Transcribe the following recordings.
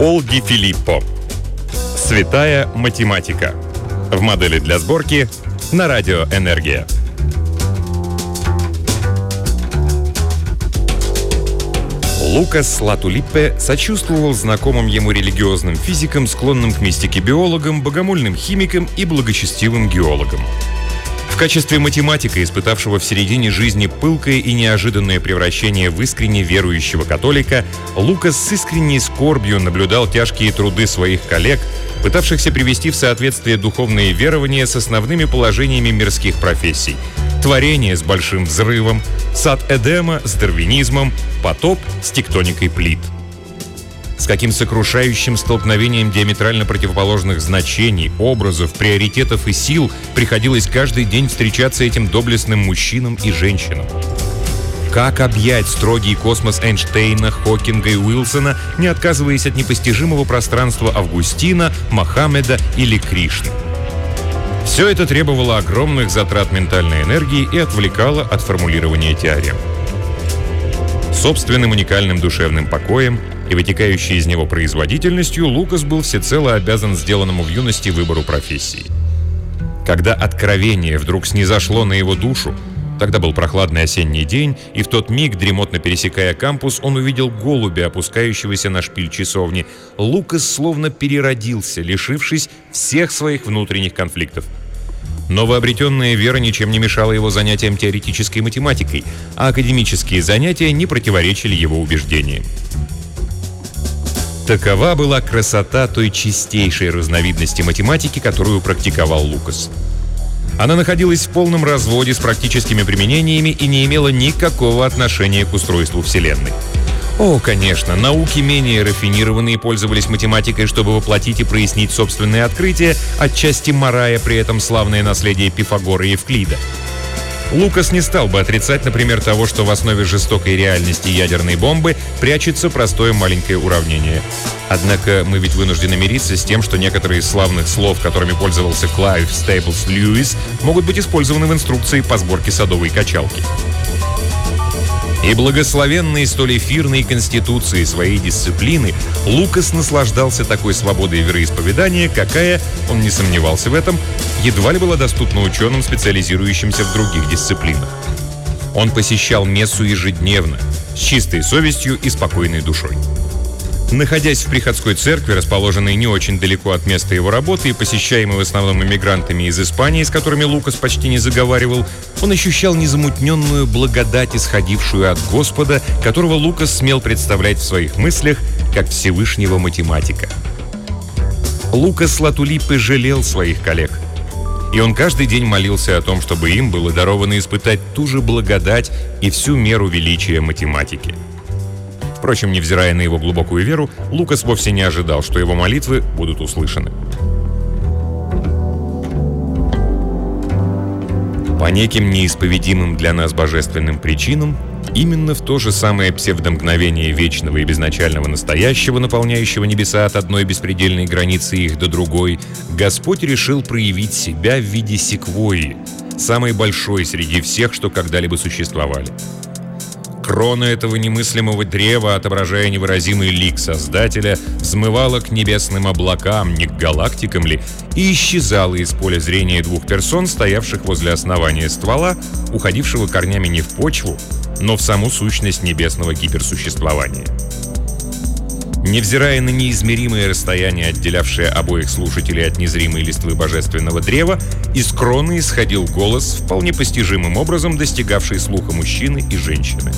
Пол Ди Филиппо. «Святая математика». В модели для сборки на радио «Энергия». Лукас Латулиппе сочувствовал знакомым ему религиозным физикам, склонным к мистике биологам, богомольным химикам и благочестивым геологам. В качестве математика, испытавшего в середине жизни пылкое и неожиданное превращение в искренне верующего католика, Лукас с искренней скорбью наблюдал тяжкие труды своих коллег, пытавшихся привести в соответствие духовные верования с основными положениями мирских профессий: творение с большим взрывом, сад Эдема с дарвинизмом, потоп с тектоникой плит. С каким сокрушающим столкновением диаметрально противоположных значений, образов, приоритетов и сил приходилось каждый день встречаться этим доблестным мужчинам и женщинам. Как объять строгий космос Эйнштейна, Хокинга и Уилсона, не отказываясь от непостижимого пространства Августина, Мохаммеда или Кришны? Все это требовало огромных затрат ментальной энергии и отвлекало от формулирования теорем. Собственным уникальным душевным покоем и вытекающей из него производительностью Лукас был всецело обязан сделанному в юности выбору профессии. Когда откровение вдруг снизошло на его душу, тогда был прохладный осенний день, и в тот миг, дремотно пересекая кампус, он увидел голубя, опускающегося на шпиль часовни. Лукас словно переродился, лишившись всех своих внутренних конфликтов. Новообретенная вера ничем не мешала его занятиям теоретической математикой, а академические занятия не противоречили его убеждениям. Такова была красота той чистейшей разновидности математики, которую практиковал Лукас. Она находилась в полном разводе с практическими применениями и не имела никакого отношения к устройству Вселенной. О, конечно, науки менее рафинированные пользовались математикой, чтобы воплотить и прояснить собственные открытия, отчасти марая при этом славное наследие Пифагора и Евклида. Лукас не стал бы отрицать, например, того, что в основе жестокой реальности ядерной бомбы прячется простое маленькое уравнение. Однако мы ведь вынуждены мириться с тем, что некоторые из славных слов, которыми пользовался Клайв Стейплс Льюис, могут быть использованы в инструкции по сборке садовой качалки. И благословенной столь эфирной конституцией своей дисциплины Лукас наслаждался такой свободой вероисповедания, какая, он не сомневался в этом, едва ли была доступна ученым, специализирующимся в других дисциплинах. Он посещал мессу ежедневно, с чистой совестью и спокойной душой. Находясь в приходской церкви, расположенной не очень далеко от места его работы и посещаемой в основном иммигрантами из Испании, с которыми Лукас почти не заговаривал, он ощущал незамутненную благодать, исходившую от Господа, которого Лукас смел представлять в своих мыслях как Всевышнего математика. Лукас Латулиппе жалел своих коллег, и он каждый день молился о том, чтобы им было даровано испытать ту же благодать и всю меру величия математики. Впрочем, невзирая на его глубокую веру, Лукас вовсе не ожидал, что его молитвы будут услышаны. По неким неисповедимым для нас божественным причинам, именно в то же самое псевдомгновение вечного и безначального настоящего, наполняющего небеса от одной беспредельной границы их до другой, Господь решил проявить себя в виде секвойи, самой большой среди всех, что когда-либо существовали. Крона этого немыслимого древа, отображая невыразимый лик Создателя, взмывала к небесным облакам, не к галактикам ли, и исчезала из поля зрения двух персон, стоявших возле основания ствола, уходившего корнями не в почву, но в саму сущность небесного гиперсуществования. Невзирая на неизмеримое расстояние, отделявшее обоих слушателей от незримой листвы божественного древа, из кроны исходил голос, вполне постижимым образом достигавший слуха мужчины и женщины.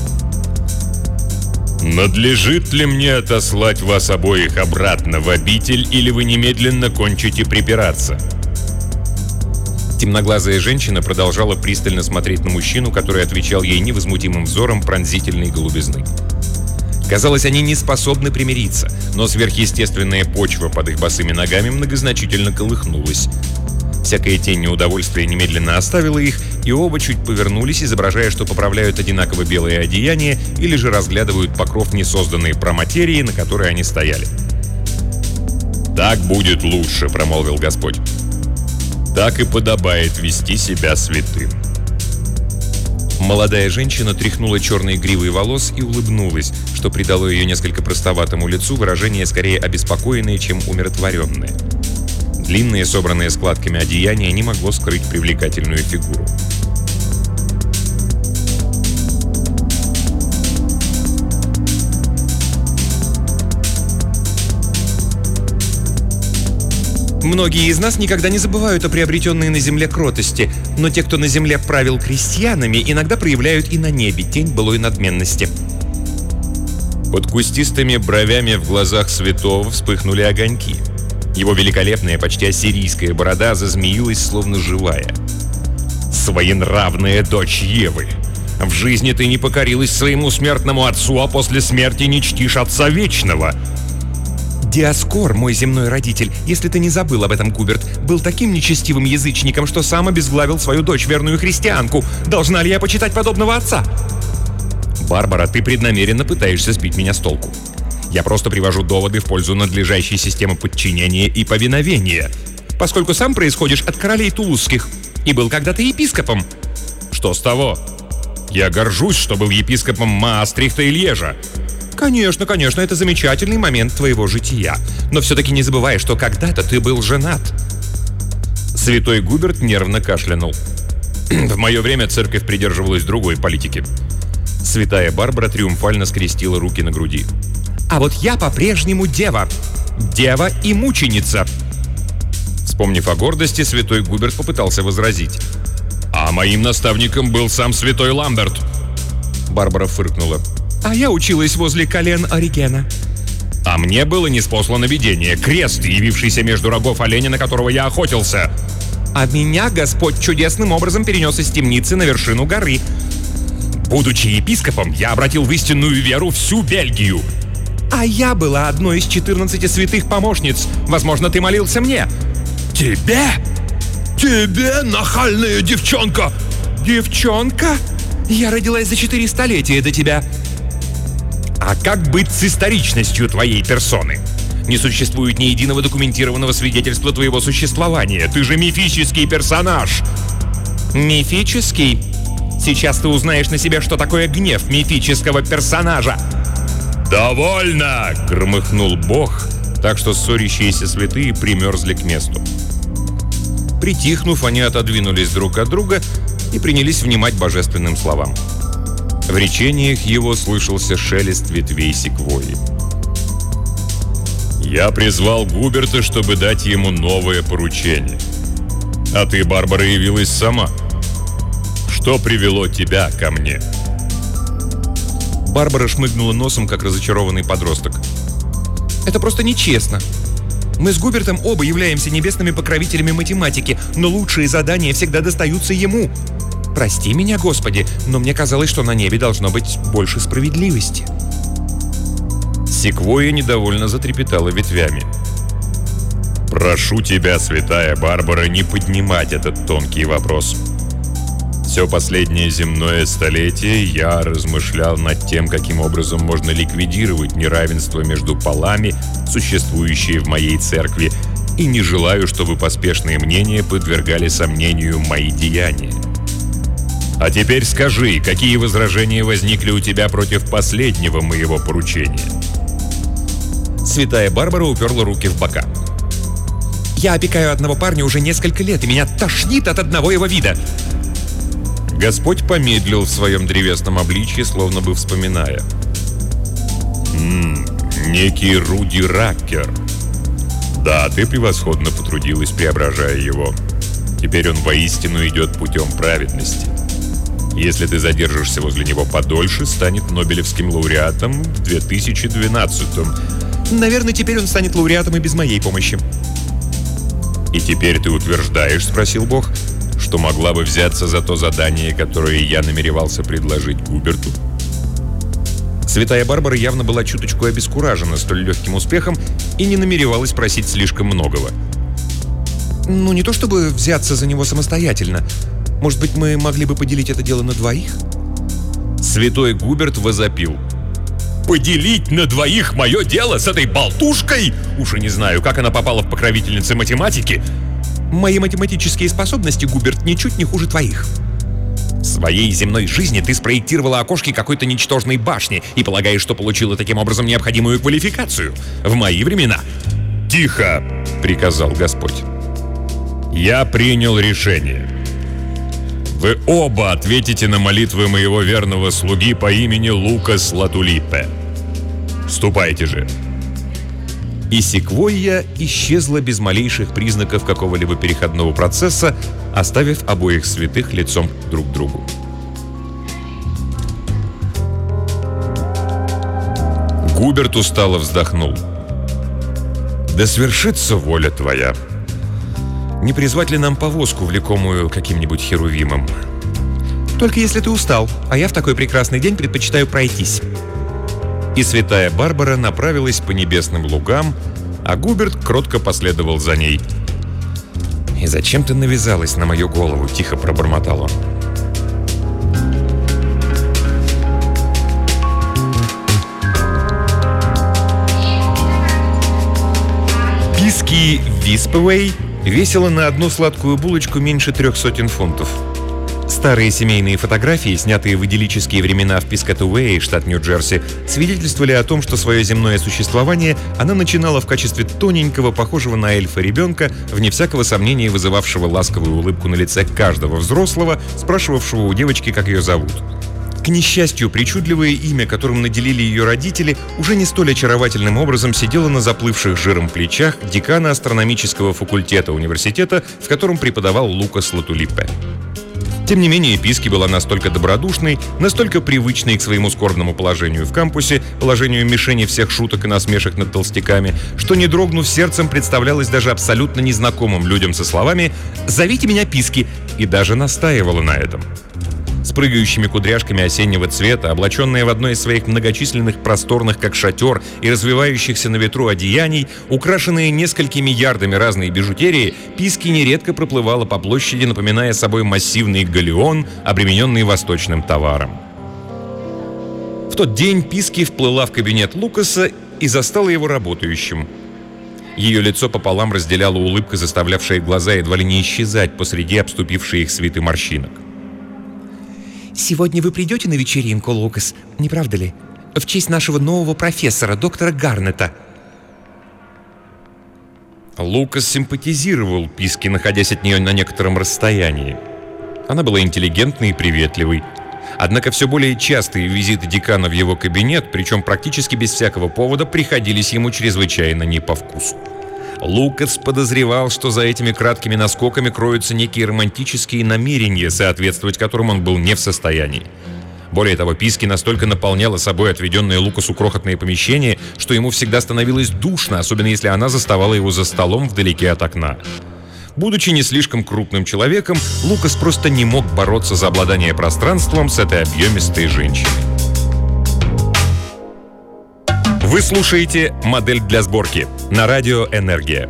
«Надлежит ли мне отослать вас обоих обратно в обитель, или вы немедленно кончите припираться?» Темноглазая женщина продолжала пристально смотреть на мужчину, который отвечал ей невозмутимым взором пронзительной голубизны. Казалось, они не способны примириться, но сверхъестественная почва под их босыми ногами многозначительно колыхнулась. Всякая тень неудовольствия немедленно оставила их, и оба чуть повернулись, изображая, что поправляют одинаково белое одеяние или же разглядывают покров несозданной проматерии, на которой они стояли. «Так будет лучше», — промолвил Господь. «Так и подобает вести себя святым». Молодая женщина тряхнула черные гривы волос и улыбнулась, что придало ее несколько простоватому лицу выражение скорее обеспокоенное, чем умиротворенное. Длинное, собранное складками одеяние не могло скрыть привлекательную фигуру. Многие из нас никогда не забывают о приобретенной на земле кротости, но те, кто на земле правил крестьянами, иногда проявляют и на небе тень былой надменности. Под кустистыми бровями в глазах святого вспыхнули огоньки. Его великолепная, почти ассирийская борода зазмеилась, словно живая. «Своенравная дочь Евы! В жизни ты не покорилась своему смертному отцу, а после смерти не чтишь Отца Вечного!» Диаскор, мой земной родитель, если ты не забыл об этом, Губерт, был таким нечестивым язычником, что сам обезглавил свою дочь, верную христианку. Должна ли я почитать подобного отца? Барбара, ты преднамеренно пытаешься сбить меня с толку. Я просто привожу доводы в пользу надлежащей системы подчинения и повиновения. Поскольку сам происходишь от королей тулузских и был когда-то епископом. Что с того? Я горжусь, что был епископом Маастрихта и Льежа. Конечно, это замечательный момент твоего жития. Но все-таки не забывай, что когда-то ты был женат. Святой Губерт нервно кашлянул. В мое время церковь придерживалась другой политики. Святая Барбара триумфально скрестила руки на груди. А вот я по-прежнему дева. Дева и мученица. Вспомнив о гордости, святой Губерт попытался возразить. А моим наставником был сам святой Ламберт. Барбара фыркнула. А я училась возле колен Оригена. А мне было ниспослано видение. Крест, явившийся между рогов оленя, на которого я охотился. А меня Господь чудесным образом перенес из темницы на вершину горы. Будучи епископом, я обратил в истинную веру всю Бельгию. А я была одной из 14 святых помощниц. Возможно, ты молился мне. Тебе? Тебе, нахальная девчонка? Девчонка? Я родилась за 4 столетия до тебя. А как быть с историчностью твоей персоны? Не существует ни единого документированного свидетельства твоего существования. Ты же мифический персонаж. Мифический? Сейчас ты узнаешь на себе, что такое гнев мифического персонажа. «Довольно!» — громыхнул Бог, так что ссорящиеся святые примерзли к месту. Притихнув, они отодвинулись друг от друга и принялись внимать божественным словам. В речениях его слышался шелест ветвей секвойи. «Я призвал Губерта, чтобы дать ему новое поручение. А ты, Барбара, явилась сама. Что привело тебя ко мне?» Барбара шмыгнула носом, как разочарованный подросток. «Это просто нечестно. Мы с Губертом оба являемся небесными покровителями математики, но лучшие задания всегда достаются ему. Прости меня, Господи, но мне казалось, что на небе должно быть больше справедливости». Секвойя недовольно затрепетала ветвями. «Прошу тебя, святая Барбара, не поднимать этот тонкий вопрос. Все последнее земное столетие я размышлял над тем, каким образом можно ликвидировать неравенство между полами, существующее в моей церкви, и не желаю, чтобы поспешные мнения подвергали сомнению мои деяния. А теперь скажи, какие возражения возникли у тебя против последнего моего поручения?» Святая Барбара уперла руки в бока. «Я опекаю одного парня уже несколько лет, и меня тошнит от одного его вида». Господь помедлил в своем древесном обличье, словно бы вспоминая. Некий Руди Раккер. Да, ты превосходно потрудилась, преображая его. Теперь он воистину идет путем праведности. Если ты задержишься возле него подольше, станет Нобелевским лауреатом в 2012-м. Наверное, теперь он станет лауреатом и без моей помощи. «И теперь ты утверждаешь, — спросил Бог, — что могла бы взяться за то задание, которое я намеревался предложить Губерту?» Святая Барбара явно была чуточку обескуражена столь легким успехом и не намеревалась просить слишком многого. «Ну, не то чтобы взяться за него самостоятельно. Может быть, мы могли бы поделить это дело на двоих?» Святой Губерт возопил. «Поделить на двоих мое дело с этой болтушкой? Уж и не знаю, как она попала в покровительницы математики». «Мои математические способности, Губерт, ничуть не хуже твоих». В своей земной жизни ты спроектировала окошки какой-то ничтожной башни и полагаешь, что получила таким образом необходимую квалификацию. В мои времена... «Тихо!» — приказал Господь. «Я принял решение. Вы оба ответите на молитвы моего верного слуги по имени Лукас Латулипе. Ступайте же!» И секвойя исчезла без малейших признаков какого-либо переходного процесса, оставив обоих святых лицом друг к другу. Губерт устало вздохнул. «Да свершится воля твоя. Не призвать ли нам повозку, влекомую каким-нибудь херувимом? Только если ты устал, а я в такой прекрасный день предпочитаю пройтись». И святая Барбара направилась по небесным лугам, а Губерт кротко последовал за ней. «И зачем ты навязалась на мою голову?» — тихо пробормотал он. Писки Виспуэй весила на одну сладкую булочку меньше 300 фунтов. Старые семейные фотографии, снятые в идиллические времена в Пискатуэе, штат Нью-Джерси, свидетельствовали о том, что свое земное существование она начинала в качестве тоненького, похожего на эльфа ребенка, вне всякого сомнения вызывавшего ласковую улыбку на лице каждого взрослого, спрашивавшего у девочки, как ее зовут. К несчастью, причудливое имя, которым наделили ее родители, уже не столь очаровательным образом сидело на заплывших жиром плечах декана астрономического факультета университета, в котором преподавал Лукас Латулипе. Тем не менее, Писки была настолько добродушной, настолько привычной к своему скорбному положению в кампусе, положению мишени всех шуток и насмешек над толстяками, что, не дрогнув сердцем, представлялась даже абсолютно незнакомым людям со словами «Зовите меня Писки», и даже настаивала на этом. С прыгающими кудряшками осеннего цвета, облаченная в одно из своих многочисленных просторных, как шатер, и развивающихся на ветру одеяний, украшенные несколькими ярдами разной бижутерии, Писки нередко проплывала по площади, напоминая собой массивный галеон, обремененный восточным товаром. В тот день Писки вплыла в кабинет Лукаса и застала его работающим. Ее лицо пополам разделяла улыбка, заставлявшая глаза едва ли не исчезать посреди обступившей их свиты морщинок. «Сегодня вы придете на вечеринку, Лукас, не правда ли? В честь нашего нового профессора, доктора Гарнета». Лукас симпатизировал Писки, находясь от нее на некотором расстоянии. Она была интеллигентной и приветливой. Однако все более частые визиты декана в его кабинет, причем практически без всякого повода, приходились ему чрезвычайно не по вкусу. Лукас подозревал, что за этими краткими наскоками кроются некие романтические намерения, соответствовать которым он был не в состоянии. Более того, Писки настолько наполняла собой отведенное Лукасу крохотное помещение, что ему всегда становилось душно, особенно если она заставала его за столом вдалеке от окна. Будучи не слишком крупным человеком, Лукас просто не мог бороться за обладание пространством с этой объемистой женщиной. Вы слушаете «Модель для сборки» на радио «Энергия».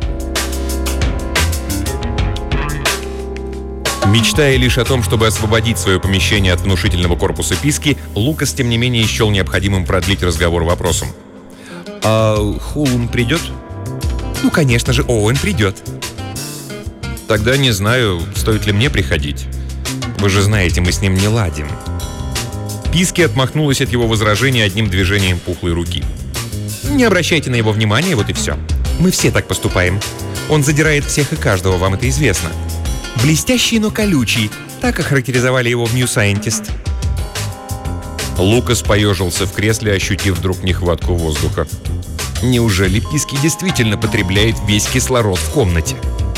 Мечтая лишь о том, чтобы освободить свое помещение от внушительного корпуса Писки, Лукас, тем не менее, счел необходимым продлить разговор вопросом. «А Хулм придет?» «Ну, конечно же, Оуэн придет». «Тогда не знаю, стоит ли мне приходить. Вы же знаете, мы с ним не ладим». Писки отмахнулась от его возражения одним движением пухлой руки. «Не обращайте на его внимание, вот и все. Мы все так поступаем. Он задирает всех и каждого, вам это известно. Блестящий, но колючий. Так охарактеризовали его в New Scientist». Лукас поежился в кресле, ощутив вдруг нехватку воздуха. Неужели Писки действительно потребляет весь кислород в комнате?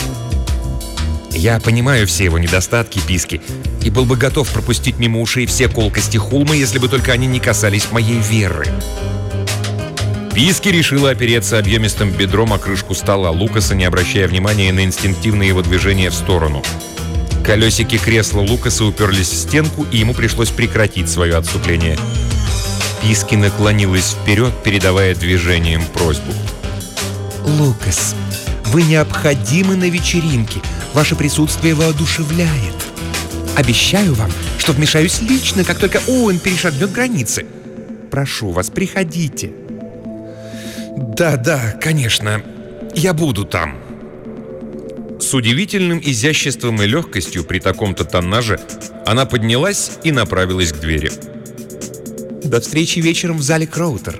«Я понимаю все его недостатки, Писки, и был бы готов пропустить мимо ушей все колкости Хулма, если бы только они не касались моей веры». Писки решила опереться объемистым бедром о крышку стола Лукаса, не обращая внимания на инстинктивные его движения в сторону. Колесики кресла Лукаса уперлись в стенку, и ему пришлось прекратить свое отступление. Писки наклонилась вперед, передавая движением просьбу. «Лукас, вы необходимы на вечеринке. Ваше присутствие воодушевляет. Обещаю вам, что вмешаюсь лично, как только Оуэн перешагнет границы. Прошу вас, приходите». «Да, конечно. Я буду там». С удивительным изяществом и легкостью при таком-то тоннаже она поднялась и направилась к двери. «До встречи вечером в зале Кроутер».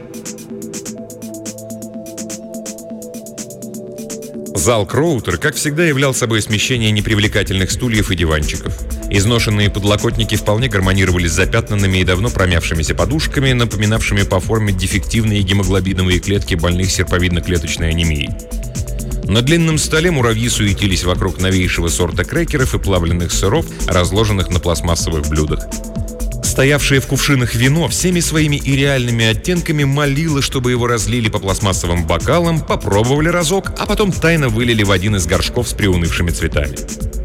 Зал Кроутер, как всегда, являл собой смещение непривлекательных стульев и диванчиков. Изношенные подлокотники вполне гармонировали с запятнанными и давно промявшимися подушками, напоминавшими по форме дефективные гемоглобиновые клетки больных серповидно-клеточной анемией. На длинном столе муравьи суетились вокруг новейшего сорта крекеров и плавленных сыров, разложенных на пластмассовых блюдах. Стоявшее в кувшинах вино всеми своими ирреальными оттенками молило, чтобы его разлили по пластмассовым бокалам, попробовали разок, а потом тайно вылили в один из горшков с приунывшими цветами.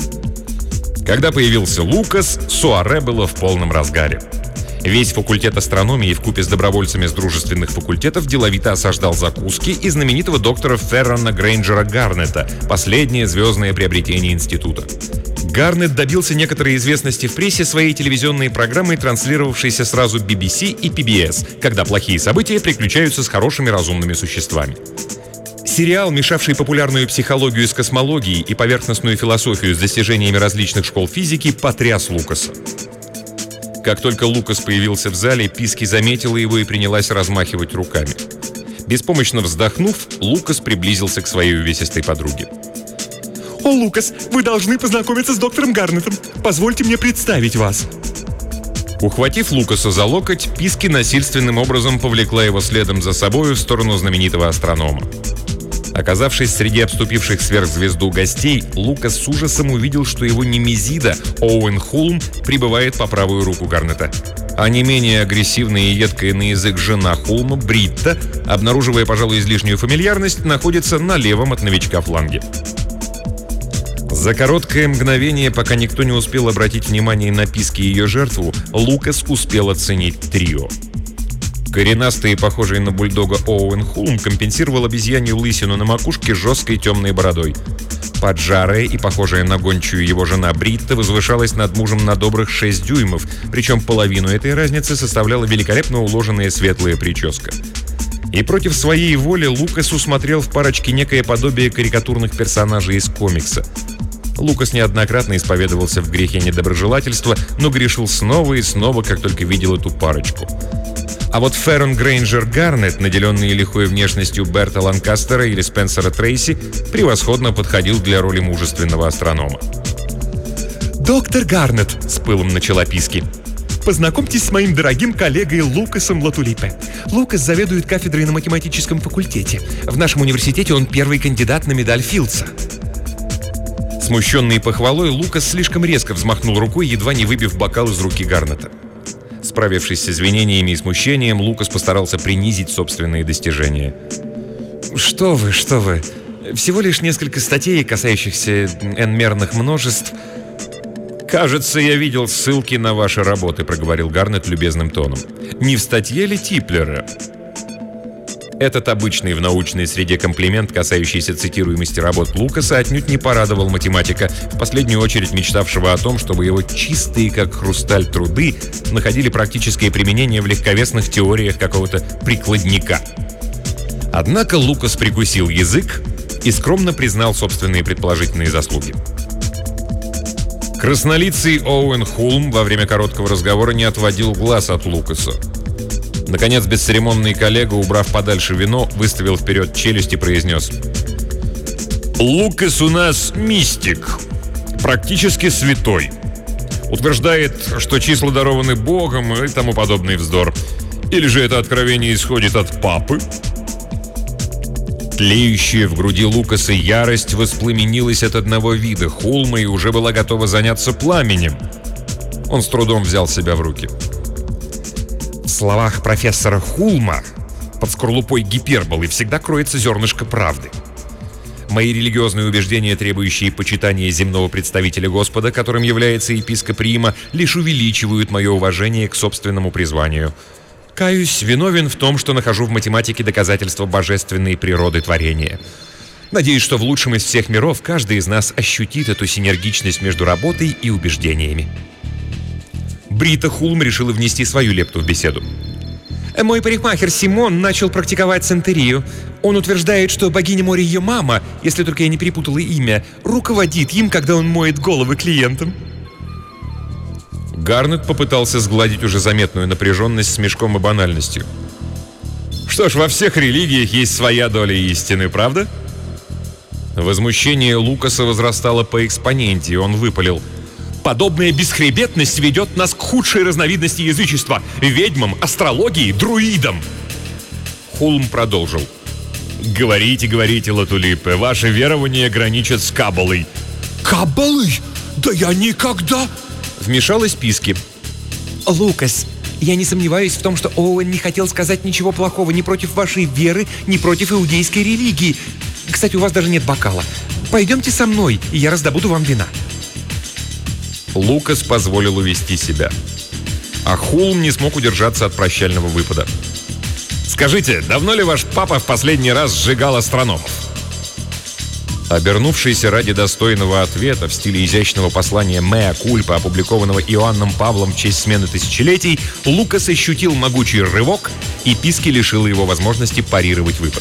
Когда появился Лукас, суаре было в полном разгаре. Весь факультет астрономии вкупе с добровольцами с дружественных факультетов деловито осаждал закуски и знаменитого доктора Феррона Грейнджера Гарнета, последнее звездное приобретение института. Гарнет добился некоторой известности в прессе своей телевизионной программой, транслировавшейся сразу BBC и PBS, когда плохие события приключаются с хорошими разумными существами. Сериал, мешавший популярную психологию с космологией и поверхностную философию с достижениями различных школ физики, потряс Лукаса. Как только Лукас появился в зале, Писки заметила его и принялась размахивать руками. Беспомощно вздохнув, Лукас приблизился к своей увесистой подруге. «О, Лукас, вы должны познакомиться с доктором Гарнетом. Позвольте мне представить вас». Ухватив Лукаса за локоть, Писки насильственным образом повлекла его следом за собой в сторону знаменитого астронома. Оказавшись среди обступивших сверхзвезду гостей, Лукас с ужасом увидел, что его немезида Оуэн Хулм прибывает по правую руку Гарнета. А не менее агрессивная и едкая на язык жена Хулма, Бритта, обнаруживая, пожалуй, излишнюю фамильярность, находится на левом от новичка фланге. За короткое мгновение, пока никто не успел обратить внимание на Писки и ее жертву, Лукас успел оценить трио. Коренастый и похожий на бульдога Оуэн Хулм компенсировал обезьянью лысину на макушке жесткой темной бородой. Поджарая и похожая на гончую его жена Бритта возвышалась над мужем на добрых 6 дюймов, причем половину этой разницы составляла великолепно уложенная светлая прическа. И против своей воли Лукас усмотрел в парочке некое подобие карикатурных персонажей из комикса. Лукас неоднократно исповедовался в грехе недоброжелательства, но грешил снова и снова, как только видел эту парочку. А вот Феррон Грейнджер Гарнет, наделенный лихой внешностью Берта Ланкастера или Спенсера Трейси, превосходно подходил для роли мужественного астронома. «Доктор Гарнет», — с пылом начала Писки, — «познакомьтесь с моим дорогим коллегой Лукасом Латулипе. Лукас заведует кафедрой на математическом факультете. В нашем университете он первый кандидат на медаль Филдса». Смущенный похвалой, Лукас слишком резко взмахнул рукой, едва не выбив бокал из руки Гарнета. Справившись с извинениями и смущением, Лукас постарался принизить собственные достижения. «Что вы. Всего лишь несколько статей, касающихся n-мерных множеств». «Кажется, я видел ссылки на ваши работы», — проговорил Гарнет любезным тоном. «Не в статье ли Типлера?» Этот обычный в научной среде комплимент, касающийся цитируемости работ Лукаса, отнюдь не порадовал математика, в последнюю очередь мечтавшего о том, чтобы его чистые, как хрусталь, труды находили практическое применение в легковесных теориях какого-то прикладника. Однако Лукас прикусил язык и скромно признал собственные предположительные заслуги. Краснолицый Оуэн Хулм во время короткого разговора не отводил глаз от Лукаса. Наконец, бесцеремонный коллега, убрав подальше вино, выставил вперед челюсть и произнес: «Лукас у нас мистик, практически святой. Утверждает, что числа дарованы Богом и тому подобный вздор. Или же это откровение исходит от папы?» Тлеющая в груди Лукаса ярость воспламенилась от одного вида Хулма и уже была готова заняться пламенем. Он с трудом взял себя в руки. В словах профессора Хулма под скорлупой гиперболы всегда кроется зернышко правды. Мои религиозные убеждения, требующие почитания земного представителя Господа, которым является епископ Рима, лишь увеличивают мое уважение к собственному призванию. Каюсь, виновен в том, что нахожу в математике доказательства божественной природы творения. Надеюсь, что в лучшем из всех миров каждый из нас ощутит эту синергичность между работой и убеждениями. Брита Хулм решила внести свою лепту в беседу. Мой парикмахер Симон начал практиковать сантерию. Он утверждает, что богиня моря ее мама, если только я не перепутала имя, руководит им, когда он моет головы клиентам». Гарнет попытался сгладить уже заметную напряженность смешком и банальностью. «Что ж, во всех религиях есть своя доля истины, правда?» Возмущение Лукаса возрастало по экспоненте, и он выпалил: «Подобная бесхребетность ведет нас к худшей разновидности язычества – ведьмам, астрологии, друидам!» Хулм продолжил: «Говорите, Латулипе, ваши верования граничат с каббалой». «Каббалой? Да я никогда...» Вмешалась Писки. «Лукас, я не сомневаюсь в том, что Оуэн не хотел сказать ничего плохого ни против вашей веры, ни против иудейской религии. Кстати, у вас даже нет бокала. Пойдемте со мной, и я раздобуду вам вина». Лукас позволил увести себя. А Хулм не смог удержаться от прощального выпада. «Скажите, давно ли ваш папа в последний раз сжигал астрономов?» Обернувшийся ради достойного ответа в стиле изящного послания «Меа кульпа», опубликованного Иоанном Павлом в честь смены тысячелетий, Лукас ощутил могучий рывок, и Писки лишила его возможности парировать выпад.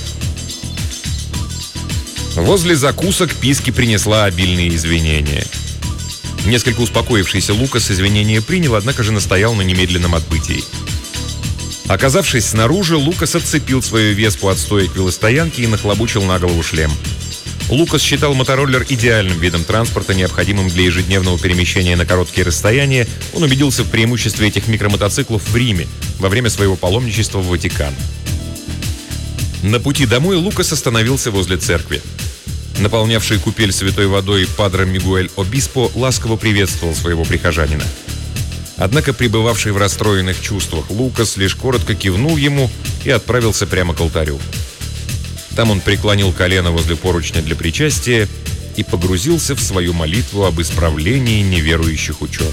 Возле закусок Писки принесла обильные извинения. Несколько успокоившийся Лукас извинения принял, однако же настоял на немедленном отбытии. Оказавшись снаружи, Лукас отцепил свою веспу от стоек велостоянки и нахлобучил на голову шлем. Лукас считал мотороллер идеальным видом транспорта, необходимым для ежедневного перемещения на короткие расстояния. Он убедился в преимуществе этих микромотоциклов в Риме во время своего паломничества в Ватикан. На пути домой Лукас остановился возле церкви. Наполнявший купель святой водой падре Мигуэль Обиспо ласково приветствовал своего прихожанина. Однако пребывавший в расстроенных чувствах Лукас лишь коротко кивнул ему и отправился прямо к алтарю. Там он преклонил колено возле поручня для причастия и погрузился в свою молитву об исправлении неверующих ученых.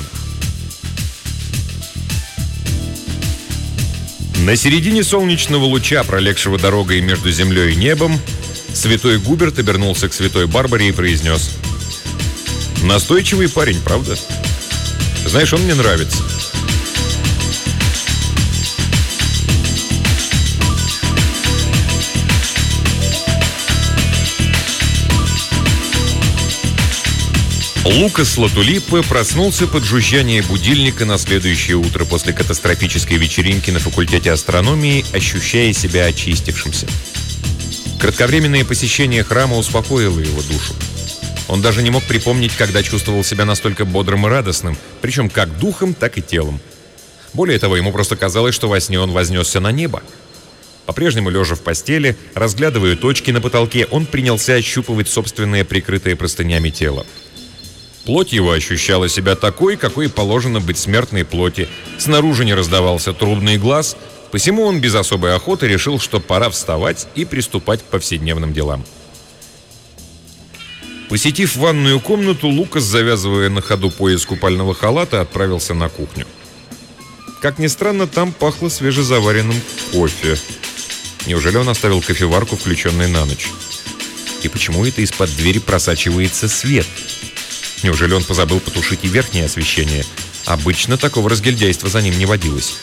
На середине солнечного луча, пролегшего дорогой между землей и небом, святой Губерт обернулся к святой Барбаре и произнес: «Настойчивый парень, правда? Знаешь, он мне нравится». Лукас Латулипе проснулся под жужжание будильника на следующее утро после катастрофической вечеринки на факультете астрономии, ощущая себя очистившимся. Кратковременное посещение храма успокоило его душу. Он даже не мог припомнить, когда чувствовал себя настолько бодрым и радостным, причем как духом, так и телом. Более того, ему просто казалось, что во сне он вознесся на небо. По-прежнему лежа в постели, разглядывая точки на потолке, он принялся ощупывать собственное прикрытое простынями тело. Плоть его ощущала себя такой, какой положено быть смертной плоти. Снаружи не раздавался трубный глаз, посему он без особой охоты решил, что пора вставать и приступать к повседневным делам. Посетив ванную комнату, Лукас, завязывая на ходу пояс купального халата, отправился на кухню. Как ни странно, там пахло свежезаваренным кофе. Неужели он оставил кофеварку, включенной на ночь? И почему это из-под двери просачивается свет? Неужели он позабыл потушить и верхнее освещение? Обычно такого разгильдяйства за ним не водилось.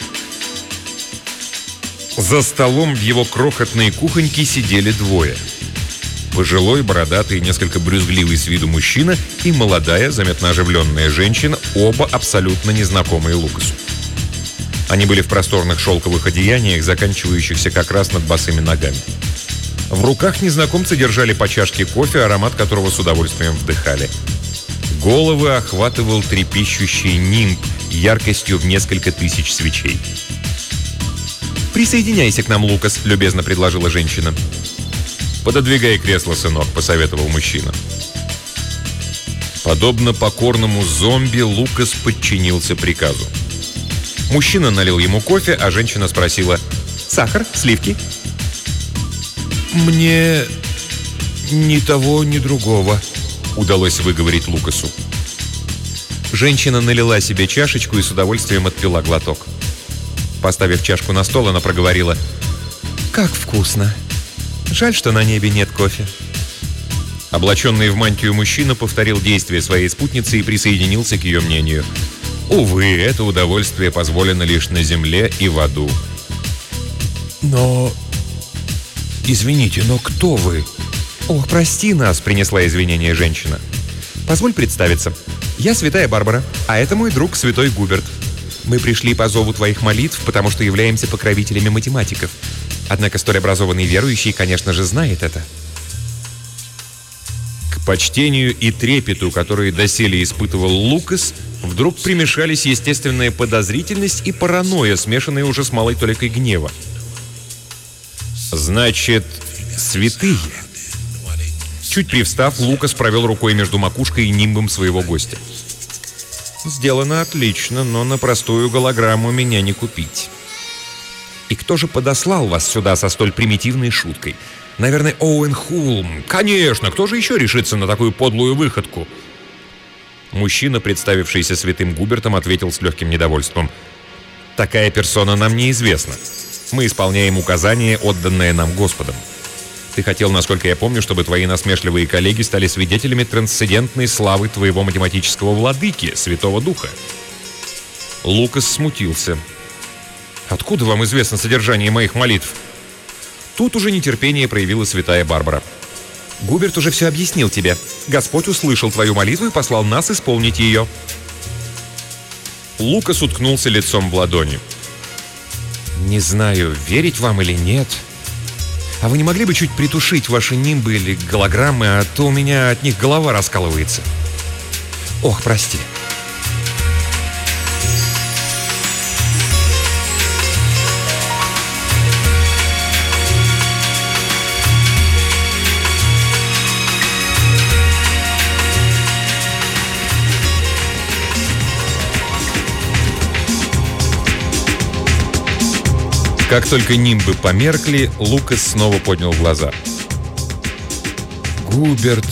За столом в его крохотной кухоньке сидели двое. Пожилой, бородатый, несколько брюзгливый с виду мужчина и молодая, заметно оживленная женщина, оба абсолютно незнакомые Лукасу. Они были в просторных шелковых одеяниях, заканчивающихся как раз над босыми ногами. В руках незнакомцы держали по чашке кофе, аромат которого с удовольствием вдыхали. Головы охватывал трепещущий нимб яркостью в несколько тысяч свечей. «Присоединяйся к нам, Лукас», — любезно предложила женщина. «Пододвигай кресло, сынок», — посоветовал мужчина. Подобно покорному зомби, Лукас подчинился приказу. Мужчина налил ему кофе, а женщина спросила: «Сахар? Сливки?» «Мне ни того, ни другого», — удалось выговорить Лукасу. Женщина налила себе чашечку и с удовольствием отпила глоток. Поставив чашку на стол, она проговорила: «Как вкусно! Жаль, что на небе нет кофе». Облаченный в мантию мужчина повторил действия своей спутницы и присоединился к ее мнению. Увы, это удовольствие позволено лишь на земле и в аду. Но... Извините, но кто вы?» «Ох, прости нас», — принесла извинения женщина. «Позволь представиться. Я святая Барбара, а это мой друг святой Губерт. Мы пришли по зову твоих молитв, потому что являемся покровителями математиков. Однако столь образованный верующий, конечно же, знает это». К почтению и трепету, которые доселе испытывал Лукас, вдруг примешались естественная подозрительность и паранойя, смешанные уже с малой толикой гнева. «Значит, святые?» Чуть привстав, Лукас провел рукой между макушкой и нимбом своего гостя. «Сделано отлично, но на простую голограмму меня не купить». «И кто же подослал вас сюда со столь примитивной шуткой? Наверное, Оуэн Хулм. Конечно, кто же еще решится на такую подлую выходку?» Мужчина, представившийся святым Губертом, ответил с легким недовольством. «Такая персона нам неизвестна. Мы исполняем указания, отданные нам Господом. Ты хотел, насколько я помню, чтобы твои насмешливые коллеги стали свидетелями трансцендентной славы твоего математического владыки, Святого Духа». Лукас смутился. «Откуда вам известно содержание моих молитв?» Тут уже нетерпение проявила святая Барбара. «Губерт уже все объяснил тебе. Господь услышал твою молитву и послал нас исполнить ее». Лукас уткнулся лицом в ладони. «Не знаю, верить вам или нет. А вы не могли бы чуть притушить ваши нимбы или голограммы, а то у меня от них голова раскалывается. Ох, прости». Как только нимбы померкли, Лукас снова поднял глаза. «Губерт.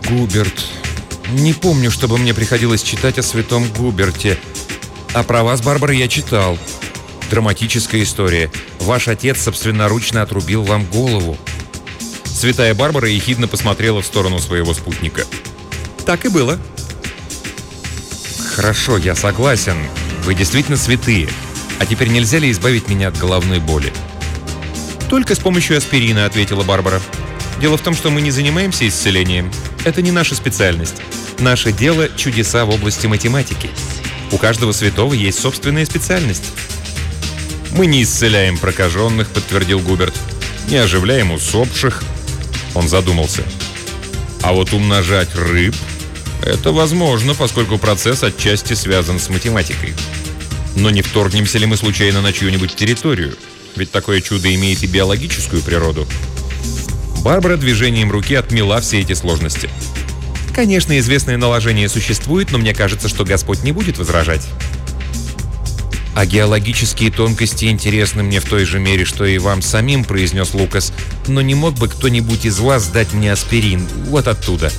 Не помню, чтобы мне приходилось читать о святом Губерте. А про вас, Барбара, я читал. Драматическая история. Ваш отец собственноручно отрубил вам голову». Святая Барбара ехидно посмотрела в сторону своего спутника. «Так и было». «Хорошо, я согласен. Вы действительно святые. А теперь нельзя ли избавить меня от головной боли?» «Только с помощью аспирина», — ответила Барбара. «Дело в том, что мы не занимаемся исцелением. Это не наша специальность. Наше дело — чудеса в области математики. У каждого святого есть собственная специальность». «Мы не исцеляем прокаженных», — подтвердил Губерт. «Не оживляем усопших». Он задумался. «А вот умножать рыб — это возможно, поскольку процесс отчасти связан с математикой. Но не вторгнемся ли мы случайно на чью-нибудь территорию? Ведь такое чудо имеет и биологическую природу». Барбара движением руки отмела все эти сложности. «Конечно, известное наложение существует, но мне кажется, что Господь не будет возражать». «А геологические тонкости интересны мне в той же мере, что и вам самим», — произнес Лукас. «Но не мог бы кто-нибудь из вас дать мне аспирин? Вот оттуда».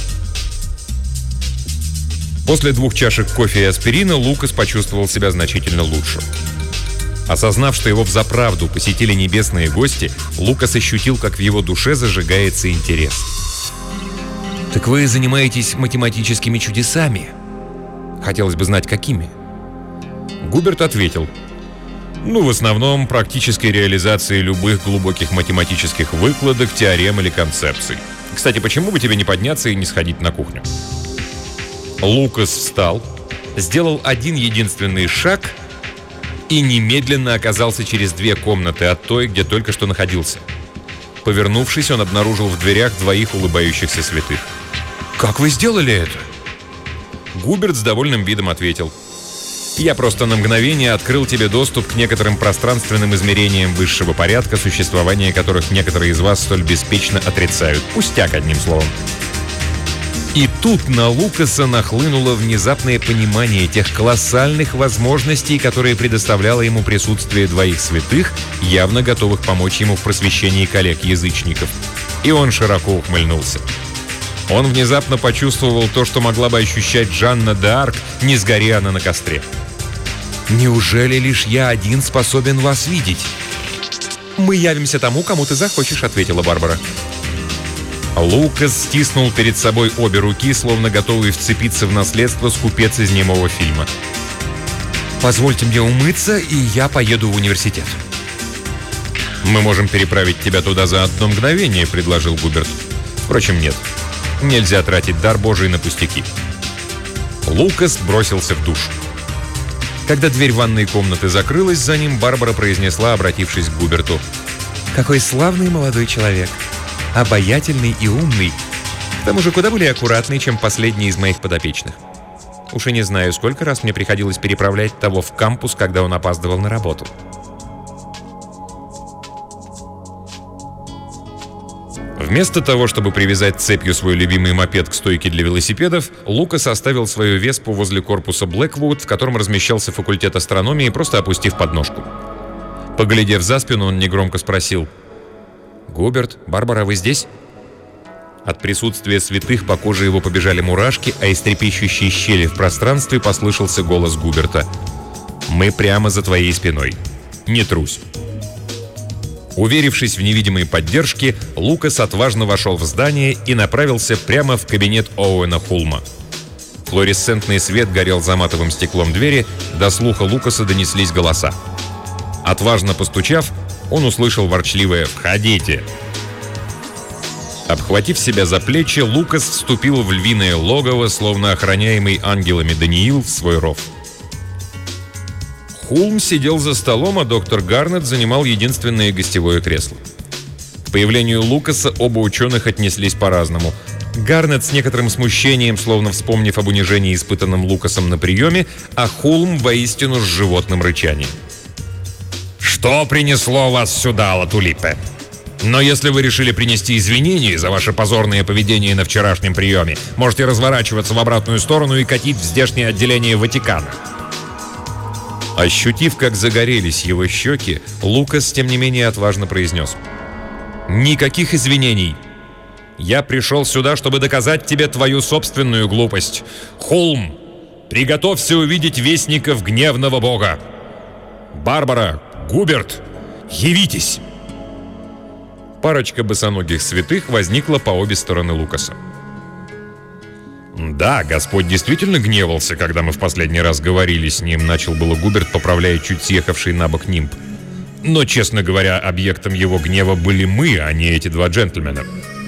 После 2 чашек кофе и аспирина Лукас почувствовал себя значительно лучше. Осознав, что его взаправду посетили небесные гости, Лукас ощутил, как в его душе зажигается интерес. «Так вы занимаетесь математическими чудесами? Хотелось бы знать, какими?» Губерт ответил: «В основном практической реализацией любых глубоких математических выкладок, теорем или концепций. Кстати, почему бы тебе не подняться и не сходить на кухню?» Лукас встал, сделал один единственный шаг и немедленно оказался через 2 комнаты от той, где только что находился. Повернувшись, он обнаружил в дверях 2 улыбающихся святых. «Как вы сделали это?» Губерт с довольным видом ответил: «Я просто на мгновение открыл тебе доступ к некоторым пространственным измерениям высшего порядка, существование которых некоторые из вас столь беспечно отрицают. Пустяк, одним словом». И тут на Лукаса нахлынуло внезапное понимание тех колоссальных возможностей, которые предоставляло ему присутствие 2 святых, явно готовых помочь ему в просвещении коллег-язычников. И он широко ухмыльнулся. Он внезапно почувствовал то, что могла бы ощущать Жанна д'Арк, не сгори она на костре. «Неужели лишь я один способен вас видеть?» «Мы явимся тому, кому ты захочешь», — ответила Барбара. Лукас стиснул перед собой обе руки, словно готовый вцепиться в наследство скупец из немого фильма. «Позвольте мне умыться, и я поеду в университет». «Мы можем переправить тебя туда за одно мгновение», — предложил Губерт. «Впрочем, нет. Нельзя тратить дар Божий на пустяки». Лукас бросился в душ. Когда дверь ванной комнаты закрылась за ним, Барбара произнесла, обратившись к Губерту: «Какой славный молодой человек! Обаятельный и умный. К тому же куда более аккуратный, чем последний из моих подопечных. Уж и не знаю, сколько раз мне приходилось переправлять того в кампус, когда он опаздывал на работу». Вместо того, чтобы привязать цепью свой любимый мопед к стойке для велосипедов, Лукас оставил свою веспу возле корпуса Блэквуд, в котором размещался факультет астрономии, просто опустив подножку. Поглядев за спину, он негромко спросил: «Губерт, Барбара, вы здесь?» От присутствия святых по коже его побежали мурашки, а из трепещущей щели в пространстве послышался голос Губерта: «Мы прямо за твоей спиной. Не трусь». Уверившись в невидимой поддержке, Лукас отважно вошел в здание и направился прямо в кабинет Оуэна Хулма. Флуоресцентный свет горел за матовым стеклом двери, до слуха Лукаса донеслись голоса. Отважно постучав, он услышал ворчливое «Входите!». Обхватив себя за плечи, Лукас вступил в львиное логово, словно охраняемый ангелами Даниил в свой ров. Хулм сидел за столом, а доктор Гарнет занимал единственное гостевое кресло. К появлению Лукаса оба ученых отнеслись по-разному. Гарнет с некоторым смущением, словно вспомнив об унижении, испытанном Лукасом на приеме, а Хулм воистину с животным рычанием. «Что принесло вас сюда, Латулипе? Но если вы решили принести извинения за ваше позорное поведение на вчерашнем приеме, можете разворачиваться в обратную сторону и катить в здешнее отделение Ватикана». Ощутив, как загорелись его щеки, Лукас, тем не менее, отважно произнес: «Никаких извинений. Я пришел сюда, чтобы доказать тебе твою собственную глупость. Хулм, приготовься увидеть вестников гневного бога. Барбара, Губерт, явитесь!» Парочка босоногих святых возникла по обе стороны Лукаса. «Да, Господь действительно гневался, когда мы в последний раз говорили с ним», — начал было Губерт, поправляя чуть съехавший на бок нимб. «Но, честно говоря, объектом его гнева были мы, а не эти два джентльмена».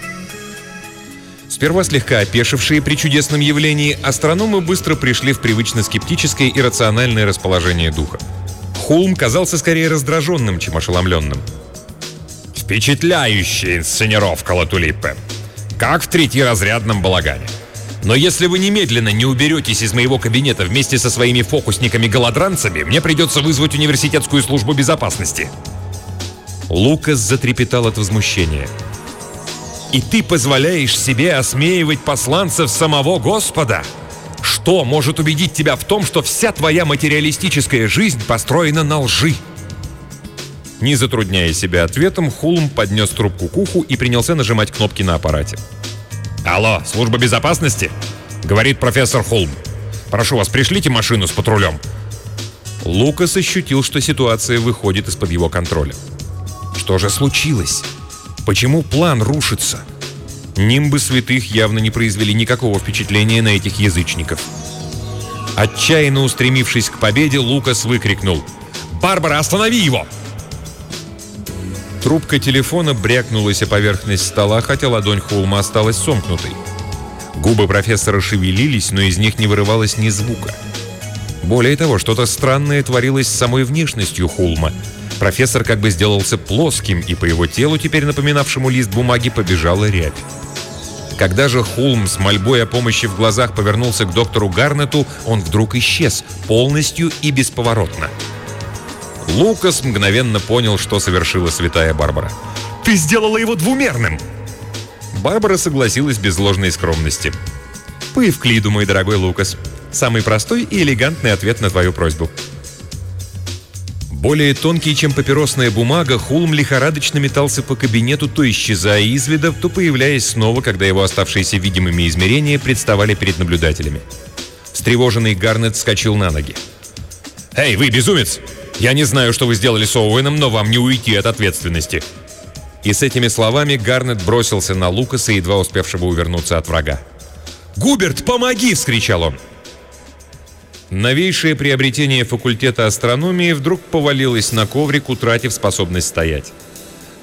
Сперва слегка опешившие при чудесном явлении, астрономы быстро пришли в привычно скептическое и рациональное расположение духа. Хулм казался скорее раздраженным, чем ошеломленным. «Впечатляющая инсценировка, Латулипе! Как в третьеразрядном балагане! Но если вы немедленно не уберетесь из моего кабинета вместе со своими фокусниками-голодранцами, мне придется вызвать университетскую службу безопасности». Лукас затрепетал от возмущения. «И ты позволяешь себе осмеивать посланцев самого Господа? Что может убедить тебя в том, что вся твоя материалистическая жизнь построена на лжи?» Не затрудняя себя ответом, Хулм поднес трубку к уху и принялся нажимать кнопки на аппарате. «Алло, служба безопасности?» — говорит профессор Хулм. «Прошу вас, пришлите машину с патрулем». Лукас ощутил, что ситуация выходит из-под его контроля. Что же случилось? Почему план рушится? Нимбы святых явно не произвели никакого впечатления на этих язычников. Отчаянно устремившись к победе, Лукас выкрикнул: «Барбара, останови его!» Трубка телефона брякнулась о поверхность стола, хотя ладонь Хулма осталась сомкнутой. Губы профессора шевелились, но из них не вырывалось ни звука. Более того, что-то странное творилось с самой внешностью Хулма. Профессор как бы сделался плоским, и по его телу, теперь напоминавшему лист бумаги, побежала рябь. Когда же Хулм с мольбой о помощи в глазах повернулся к доктору Гарнету, он вдруг исчез, полностью и бесповоротно. Лукас мгновенно понял, что совершила святая Барбара. «Ты сделала его двумерным!» Барбара согласилась без ложной скромности. «По Евклиду, мой дорогой Лукас. Самый простой и элегантный ответ на твою просьбу». Более тонкий, чем папиросная бумага, Хулм лихорадочно метался по кабинету, то исчезая из вида, то появляясь снова, когда его оставшиеся видимыми измерения представали перед наблюдателями. Встревоженный Гарнет вскочил на ноги. «Эй, вы, безумец! Я не знаю, что вы сделали с Оуэном, но вам не уйти от ответственности!» И с этими словами Гарнет бросился на Лукаса, едва успевшего увернуться от врага. «Губерт, помоги!» — вскричал он. Новейшее приобретение факультета астрономии вдруг повалилось на коврик, утратив способность стоять.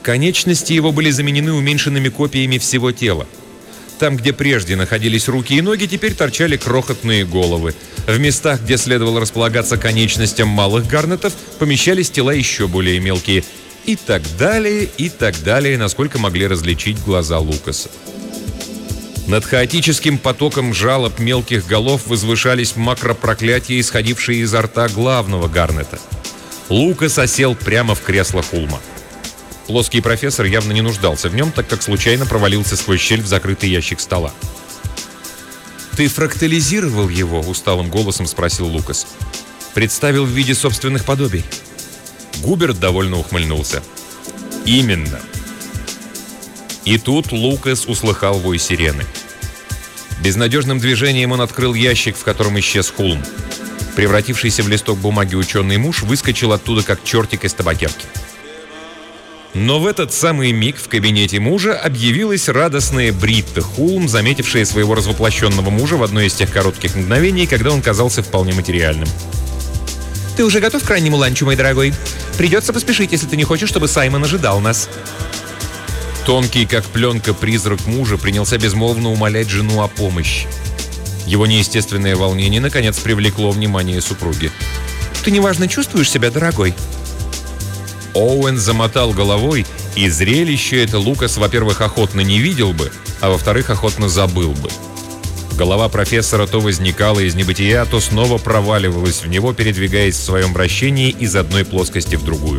Конечности его были заменены уменьшенными копиями всего тела. Там, где прежде находились руки и ноги, теперь торчали крохотные головы. В местах, где следовало располагаться конечностям малых гарнетов, помещались тела еще более мелкие. И так далее, насколько могли различить глаза Лукаса. Над хаотическим потоком жалоб мелких голов возвышались макропроклятия, исходившие изо рта главного гарнета. Лукас осел прямо в кресло Хулма. Плоский профессор явно не нуждался в нем, так как случайно провалился сквозь щель в закрытый ящик стола. «Ты фрактализировал его?» — усталым голосом спросил Лукас. «Представил в виде собственных подобий?» Губерт довольно ухмыльнулся. «Именно». И тут Лукас услыхал вой сирены. Безнадежным движением он открыл ящик, в котором исчез Хулм. Превратившийся в листок бумаги ученый-муж выскочил оттуда, как чертик из табакерки. Но в этот самый миг в кабинете мужа объявилась радостная Бритта Хулм, заметившая своего развоплощенного мужа в одно из тех коротких мгновений, когда он казался вполне материальным. «Ты уже готов к раннему ланчу, мой дорогой? Придется поспешить, если ты не хочешь, чтобы Саймон ожидал нас». Тонкий, как пленка, призрак мужа принялся безмолвно умолять жену о помощи. Его неестественное волнение, наконец, привлекло внимание супруги. «Ты неважно чувствуешь себя, дорогой?» Оуэн замотал головой, и зрелище это Лукас, во-первых, охотно не видел бы, а во-вторых, охотно забыл бы. Голова профессора то возникала из небытия, то снова проваливалась в него, передвигаясь в своем вращении из одной плоскости в другую.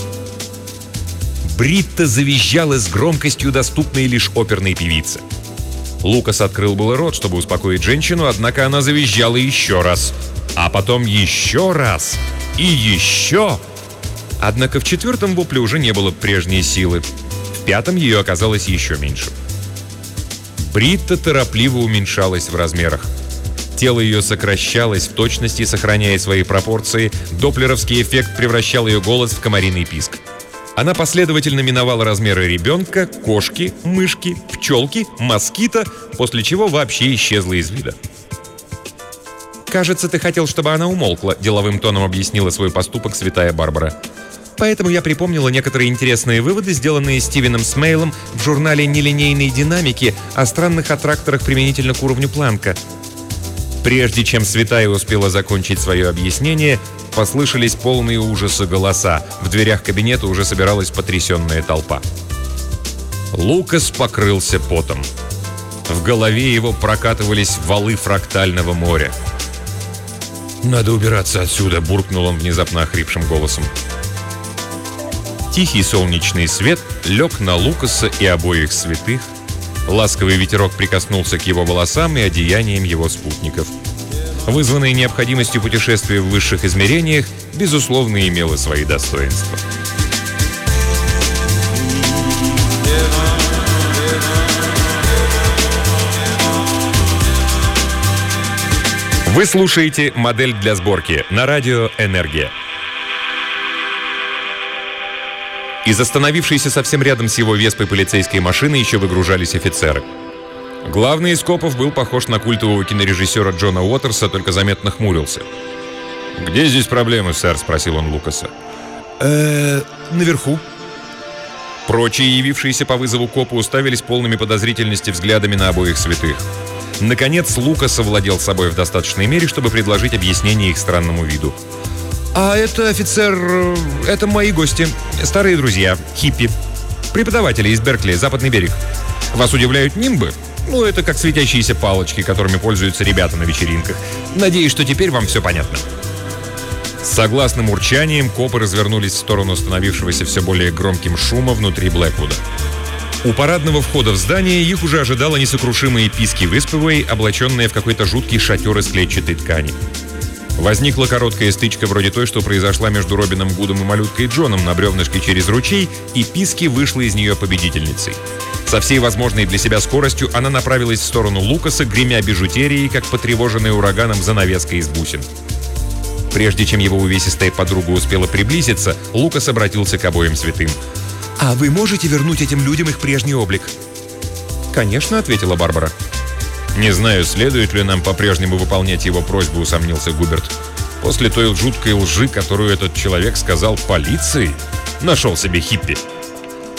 Бритта завизжала с громкостью, доступной лишь оперной певице. Лукас открыл было рот, чтобы успокоить женщину, однако она завизжала еще раз. А потом еще раз. И еще. Однако в четвертом вопле уже не было прежней силы. В пятом ее оказалось еще меньше. Бритта торопливо уменьшалась в размерах. Тело ее сокращалось в точности, сохраняя свои пропорции. Доплеровский эффект превращал ее голос в комариный писк. Она последовательно миновала размеры ребенка, кошки, мышки, пчелки, москита, после чего вообще исчезла из вида. «Кажется, ты хотел, чтобы она умолкла», — деловым тоном объяснила свой поступок святая Барбара. «Поэтому я припомнила некоторые интересные выводы, сделанные Стивеном Смейлом в журнале «Нелинейной динамики» о странных аттракторах применительно к уровню Планка». Прежде чем святая успела закончить свое объяснение, послышались полные ужаса голоса. В дверях кабинета уже собиралась потрясенная толпа. Лукас покрылся потом. В голове его прокатывались валы фрактального моря. «Надо убираться отсюда», — буркнул он внезапно охрипшим голосом. Тихий солнечный свет лег на Лукаса и обоих святых. Ласковый ветерок прикоснулся к его волосам и одеяниям его спутников. Вызванная необходимостью путешествия в высших измерениях, безусловно, имело свои достоинства. Вы слушаете «Модель для сборки» на радио «Энергия». Из остановившейся совсем рядом с его веспой полицейской машины еще выгружались офицеры. Главный из копов был похож на культового кинорежиссера Джона Уотерса, только заметно хмурился. «Где здесь проблемы, сэр?» — спросил он Лукаса. Наверху». Прочие, явившиеся по вызову копы, уставились полными подозрительности взглядами на обоих святых. Наконец, Лукас овладел собой в достаточной мере, чтобы предложить объяснение их странному виду. «А это, офицер, это мои гости, старые друзья, хиппи, преподаватели из Беркли, Западный берег. Вас удивляют нимбы? Ну, это как светящиеся палочки, которыми пользуются ребята на вечеринках. Надеюсь, что теперь вам все понятно». С согласным урчанием копы развернулись в сторону становившегося все более громким шума внутри Блэквуда. У парадного входа в здание их уже ожидала несокрушимая Писки Виспевой, облаченная в какой-то жуткий шатер из клетчатой ткани. Возникла короткая стычка вроде той, что произошла между Робином Гудом и малюткой Джоном на бревнышке через ручей, и Писки вышла из нее победительницей. Со всей возможной для себя скоростью она направилась в сторону Лукаса, гремя бижутерией, как потревоженная ураганом занавеска из бусин. Прежде чем его увесистая подруга успела приблизиться, Лукас обратился к обоим святым. «А вы можете вернуть этим людям их прежний облик?» «Конечно», — ответила Барбара. «Не знаю, следует ли нам по-прежнему выполнять его просьбу», — усомнился Губерт. «После той жуткой лжи, которую этот человек сказал полиции, нашел себе хиппи».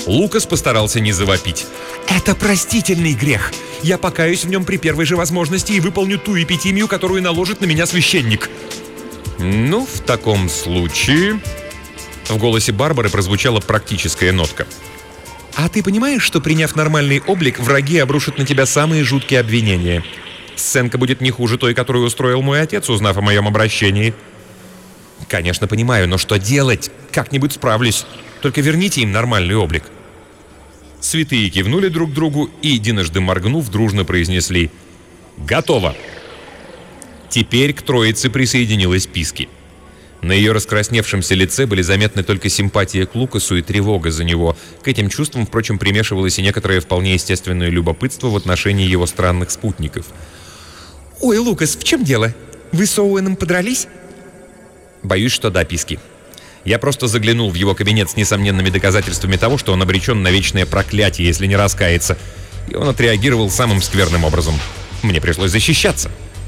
Лукас постарался не завопить. «Это простительный грех. Я покаюсь в нем при первой же возможности и выполню ту эпитимию, которую наложит на меня священник». «Ну, в таком случае...» В голосе Барбары прозвучала практическая нотка. «А ты понимаешь, что, приняв нормальный облик, враги обрушат на тебя самые жуткие обвинения? Сценка будет не хуже той, которую устроил мой отец, узнав о моем обращении». «Конечно, понимаю, но что делать? Как-нибудь справлюсь. Только верните им нормальный облик». Святые кивнули друг другу и, единожды моргнув, дружно произнесли: «Готово!». Теперь к троице присоединилась Писки. На ее раскрасневшемся лице были заметны только симпатия к Лукасу и тревога за него. К этим чувствам, впрочем, примешивалось и некоторое вполне естественное любопытство в отношении его странных спутников. «Ой, Лукас, в чем дело? Вы с Оуэном подрались?» «Боюсь, что да, Писки. Я просто заглянул в его кабинет с несомненными доказательствами того, что он обречен на вечное проклятие, если не раскается. И он отреагировал самым скверным образом. Мне пришлось защищаться».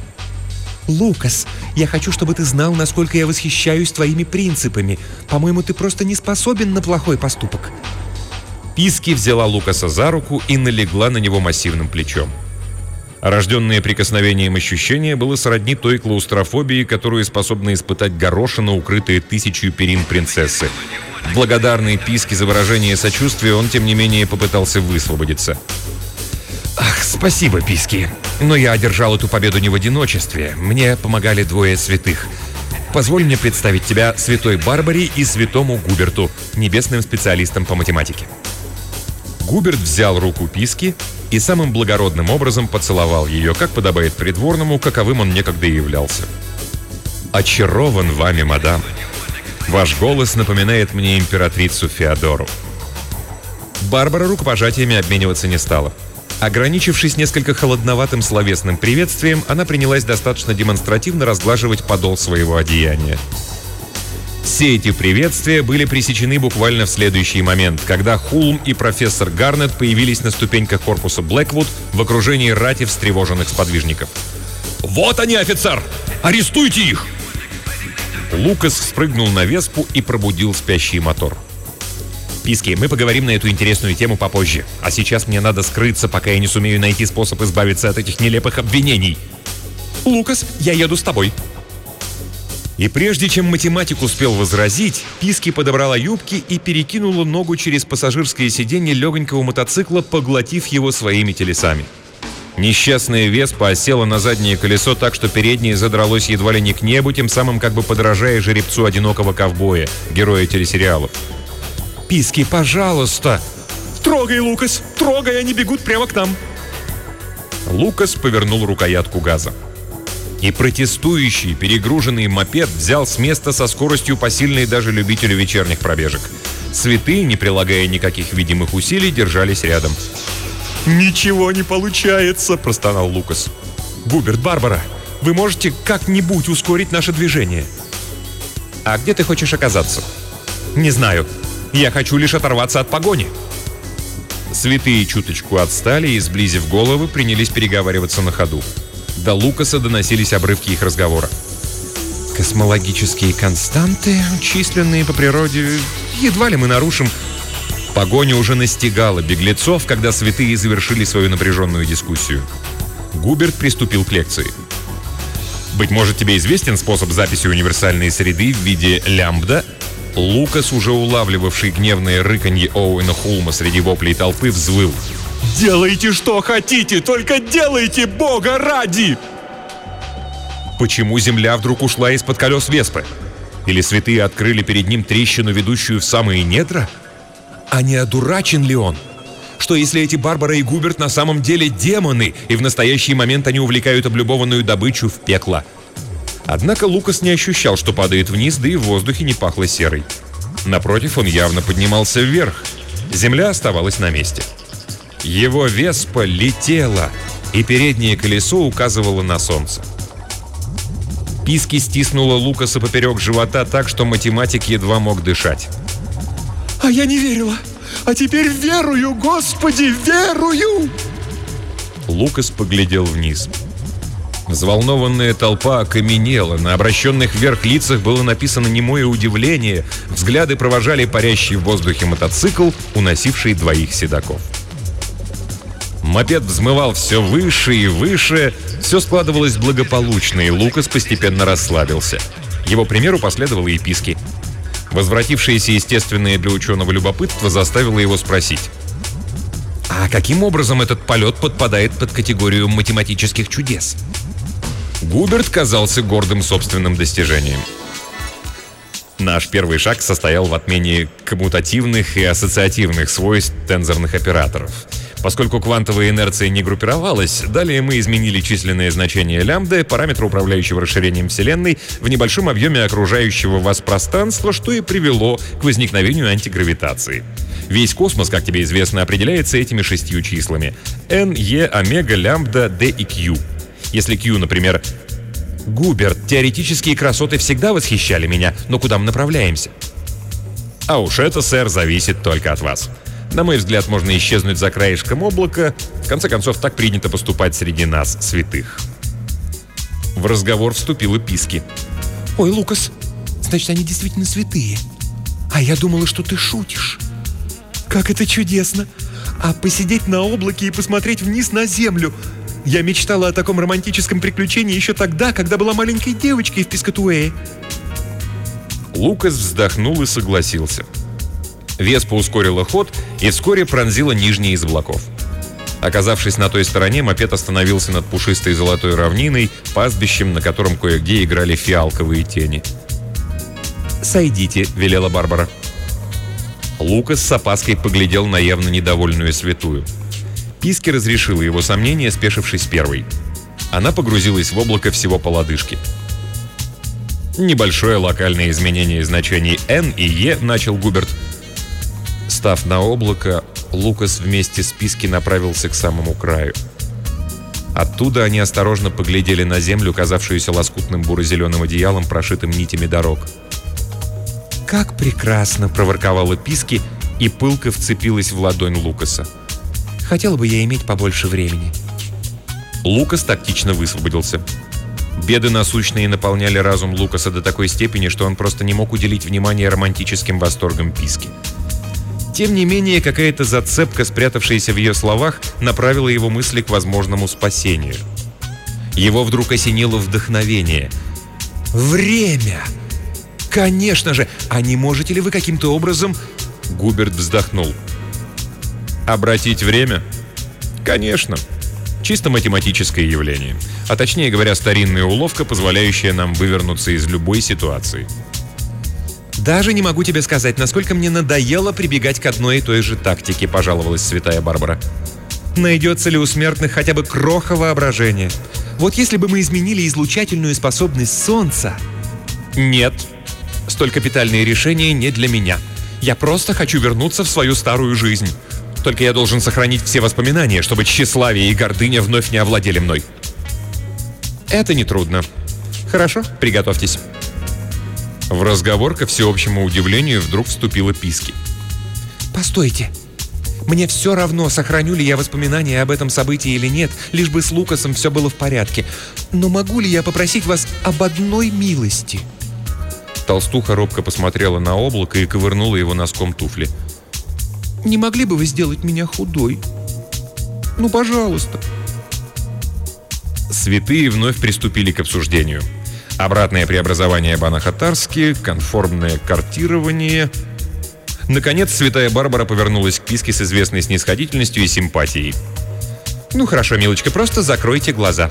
«Лукас, я хочу, чтобы ты знал, насколько я восхищаюсь твоими принципами. По-моему, ты просто не способен на плохой поступок». Писки взяла Лукаса за руку и налегла на него массивным плечом. Рожденное прикосновением ощущение было сродни той клаустрофобии, которую способны испытать горошина, укрытые тысячью перин принцессы. Благодарный Писки за выражение сочувствия, он, тем не менее, попытался высвободиться. «Ах, спасибо, Писки. Но я одержал эту победу не в одиночестве. Мне помогали двое святых. Позволь мне представить тебя святой Барбаре и святому Губерту, небесным специалистам по математике». Губерт взял руку Писки и самым благородным образом поцеловал ее, как подобает придворному, каковым он некогда и являлся. «Очарован вами, мадам. Ваш голос напоминает мне императрицу Феодору». Барбара рукопожатиями обмениваться не стала. Ограничившись несколько холодноватым словесным приветствием, она принялась достаточно демонстративно разглаживать подол своего одеяния. Все эти приветствия были пресечены буквально в следующий момент, когда Хулм и профессор Гарнет появились на ступеньках корпуса Блэквуд в окружении рати встревоженных сподвижников. «Вот они, офицер! Арестуйте их!» Лукас спрыгнул на веспу и пробудил спящий мотор. «Писки, мы поговорим на эту интересную тему попозже. А сейчас мне надо скрыться, пока я не сумею найти способ избавиться от этих нелепых обвинений. Лукас, я еду с тобой». И прежде чем математик успел возразить, Писки подобрала юбки и перекинула ногу через пассажирское сиденье легонького мотоцикла, поглотив его своими телесами. Несчастная Веспа осела на заднее колесо так, что переднее задралось едва ли не к небу, тем самым как бы подражая жеребцу одинокого ковбоя, героя телесериалов. «Писки, пожалуйста!» «Трогай, Лукас! Трогай, они бегут прямо к нам!» Лукас повернул рукоятку газа. И протестующий, перегруженный мопед взял с места со скоростью, посильной даже любителю вечерних пробежек. Святые, не прилагая никаких видимых усилий, держались рядом. «Ничего не получается!» – простонал Лукас. «Губерт, Барбара, вы можете как-нибудь ускорить наше движение?» «А где ты хочешь оказаться?» «Не знаю. Я хочу лишь оторваться от погони». Святые чуточку отстали и, сблизив головы, принялись переговариваться на ходу. До Лукаса доносились обрывки их разговора. «Космологические константы, численные по природе, едва ли мы нарушим...» Погоня уже настигала беглецов, когда святые завершили свою напряженную дискуссию. Губерт приступил к лекции. «Быть может, тебе известен способ записи универсальной среды в виде лямбда?» Лукас, уже улавливавший гневное рыканье Оуэна Хулма среди воплей толпы, взвыл. «Делайте, что хотите, только делайте, Бога ради!» Почему Земля вдруг ушла из-под колес Веспы? Или святые открыли перед ним трещину, ведущую в самые недра? А не одурачен ли он? Что если эти Барбара и Губерт на самом деле демоны, и в настоящий момент они увлекают облюбованную добычу в пекло? Однако Лукас не ощущал, что падает вниз, да и в воздухе не пахло серой. Напротив, он явно поднимался вверх. Земля оставалась на месте. Его Веспа летела, и переднее колесо указывало на солнце. Писки стиснула Лукаса поперек живота так, что математик едва мог дышать. «А я не верила! А теперь верую, Господи, верую!» Лукас поглядел вниз. Взволнованная толпа окаменела, на обращенных вверх лицах было написано немое удивление, взгляды провожали парящий в воздухе мотоцикл, уносивший двоих седаков. Мопед взмывал все выше и выше, все складывалось благополучно, и Лукас постепенно расслабился. Его примеру последовало и Писки. Возвратившееся естественное для ученого любопытство заставило его спросить: «А каким образом этот полет подпадает под категорию математических чудес?» Губерт казался гордым собственным достижением. Наш первый шаг состоял в отмене коммутативных и ассоциативных свойств тензорных операторов. Поскольку квантовая инерция не группировалась, далее мы изменили численное значение лямбды, параметра, управляющего расширением Вселенной, в небольшом объеме окружающего вас пространства, что и привело к возникновению антигравитации. Весь космос, как тебе известно, определяется этими 6 числами: n, e, омега, лямбда, d и q. Если q, например... «Губерт, теоретические красоты всегда восхищали меня, но куда мы направляемся?» «А уж это, сэр, зависит только от вас. На мой взгляд, можно исчезнуть за краешком облака. В конце концов, так принято поступать среди нас, святых». В разговор вступила Писки. «Ой, Лукас, значит, они действительно святые. А я думала, что ты шутишь. Как это чудесно! А посидеть на облаке и посмотреть вниз на землю... Я мечтала о таком романтическом приключении еще тогда, когда была маленькой девочкой в Пискатуэе». Лукас вздохнул и согласился. Веспа ускорила ход и вскоре пронзила нижний из облаков. Оказавшись на той стороне, мопед остановился над пушистой золотой равниной, пастбищем, на котором кое-где играли фиалковые тени. «Сойдите», — велела Барбара. Лукас с опаской поглядел на явно недовольную святую. Писки разрешила его сомнения, спешившись первой. Она погрузилась в облако всего по лодыжке. «Небольшое локальное изменение значений n и e», — начал Губерт. Став на облако, Лукас вместе с Писки направился к самому краю. Оттуда они осторожно поглядели на землю, казавшуюся лоскутным буро-зеленым одеялом, прошитым нитями дорог. «Как прекрасно!» — проворковала Писки и пылко вцепилась в ладонь Лукаса. «Хотела бы я иметь побольше времени». Лукас тактично высвободился. Беды насущные наполняли разум Лукаса до такой степени, что он просто не мог уделить внимание романтическим восторгам Писки. Тем не менее, какая-то зацепка, спрятавшаяся в ее словах, направила его мысли к возможному спасению. Его вдруг осенило вдохновение. «Время! Конечно же! А не можете ли вы каким-то образом...» Губерт вздохнул. «Обратить время? Конечно. Чисто математическое явление. А точнее говоря, старинная уловка, позволяющая нам вывернуться из любой ситуации». «Даже не могу тебе сказать, насколько мне надоело прибегать к одной и той же тактике», — пожаловалась святая Барбара. «Найдется ли у смертных хотя бы кроха воображения? Вот если бы мы изменили излучательную способность Солнца...» «Нет. Столь капитальные решения не для меня. Я просто хочу вернуться в свою старую жизнь. Только я должен сохранить все воспоминания, чтобы тщеславие и гордыня вновь не овладели мной». «Это нетрудно. Хорошо, приготовьтесь». В разговор, ко всеобщему удивлению, вдруг вступила Писки. «Постойте. Мне все равно, сохраню ли я воспоминания об этом событии или нет, лишь бы с Лукасом все было в порядке. Но могу ли я попросить вас об одной милости?» Толстуха робко посмотрела на облако и ковырнула его носком туфли. «Не могли бы вы сделать меня худой? Ну, пожалуйста». Святые вновь приступили к обсуждению. Обратное преобразование Банахатарски, конформное картирование. Наконец, святая Барбара повернулась к Писке с известной снисходительностью и симпатией. «Ну хорошо, милочка, просто закройте глаза».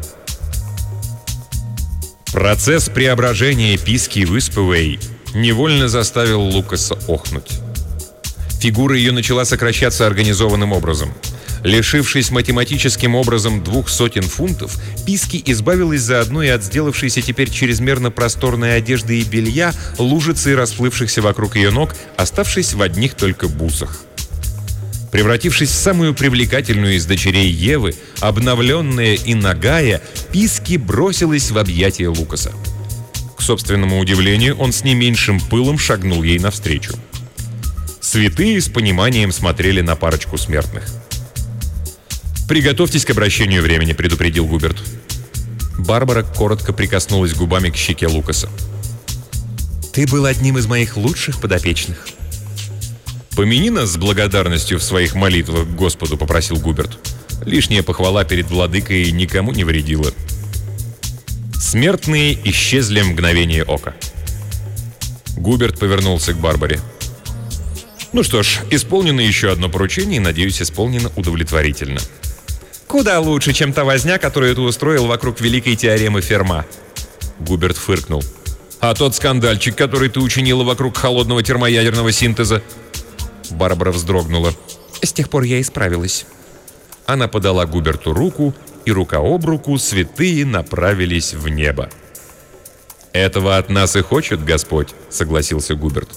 Процесс преображения Писки в Испуэй невольно заставил Лукаса охнуть. Фигура ее начала сокращаться организованным образом. Лишившись математическим образом 200 фунтов, Писки избавилась заодно и от сделавшейся теперь чрезмерно просторной одежды и белья, лужицы, расплывшихся вокруг ее ног, оставшись в одних только бусах. Превратившись в самую привлекательную из дочерей Евы, обновленная и нагая, Писки бросилась в объятия Лукаса. К собственному удивлению, он с не меньшим пылом шагнул ей навстречу. Святые с пониманием смотрели на парочку смертных. «Приготовьтесь к обращению времени», — предупредил Губерт. Барбара коротко прикоснулась губами к щеке Лукаса. «Ты был одним из моих лучших подопечных». «Помяни нас с благодарностью в своих молитвах к Господу», — попросил Губерт. Лишняя похвала перед владыкой никому не вредила. Смертные исчезли в мгновение ока. Губерт повернулся к Барбаре. «Ну что ж, исполнено еще одно поручение, и, надеюсь, исполнено удовлетворительно». «Куда лучше, чем та возня, которую ты устроил вокруг великой теоремы Ферма». Губерт фыркнул. «А тот скандальчик, который ты учинила вокруг холодного термоядерного синтеза?» Барбара вздрогнула. «С тех пор я исправилась». Она подала Губерту руку, и рука об руку святые направились в небо. «Этого от нас и хочет Господь», — согласился Губерт.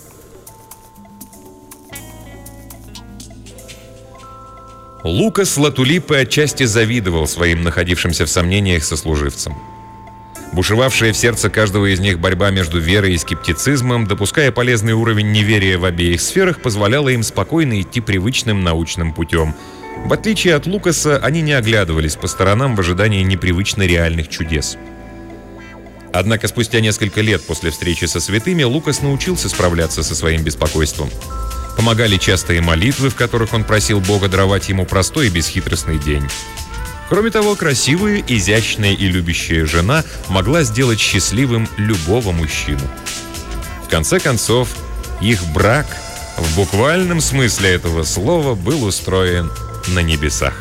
Лукас Латулипе отчасти завидовал своим находившимся в сомнениях сослуживцам. Бушевавшая в сердце каждого из них борьба между верой и скептицизмом, допуская полезный уровень неверия в обеих сферах, позволяла им спокойно идти привычным научным путем. В отличие от Лукаса, они не оглядывались по сторонам в ожидании непривычно реальных чудес. Однако спустя несколько лет после встречи со святыми Лукас научился справляться со своим беспокойством. Помогали частые молитвы, в которых он просил Бога даровать ему простой и бесхитростный день. Кроме того, красивая, изящная и любящая жена могла сделать счастливым любого мужчину. В конце концов, их брак, в буквальном смысле этого слова, был устроен на небесах.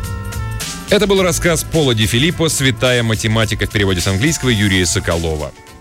Это был рассказ Пола Ди Филиппо «Святая математика» в переводе с английского Юрия Соколова.